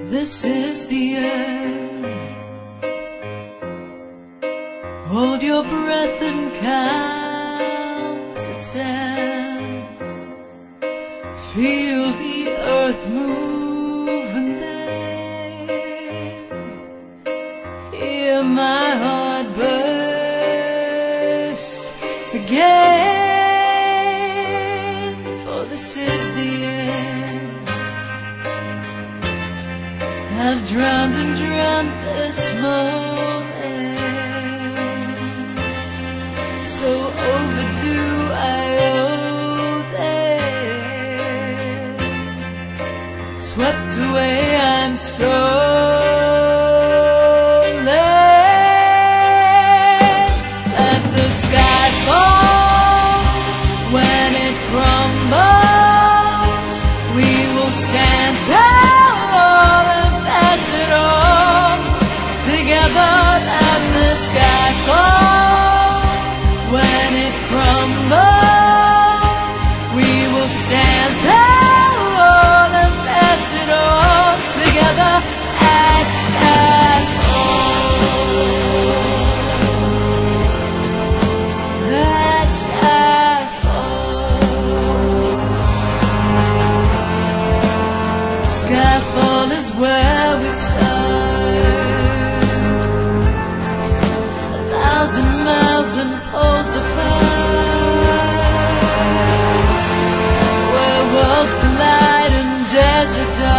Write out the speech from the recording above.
This is the end. Hold your breath and count to 10. Feel the earth move and then hear my heart burst again. For this is the end. I've drowned and dreamt this moment, so overdue I owe them. Swept away, I'm stolen. Let the sky fall. When it crumbles, we will stand tall and pass it on together. Let the sky fall. When it crumbles, we will stand tall and pass it on together at Skyfall. At Skyfall. Skyfall is where we start, 1,000 miles and poles apart, where worlds collide and desert dark.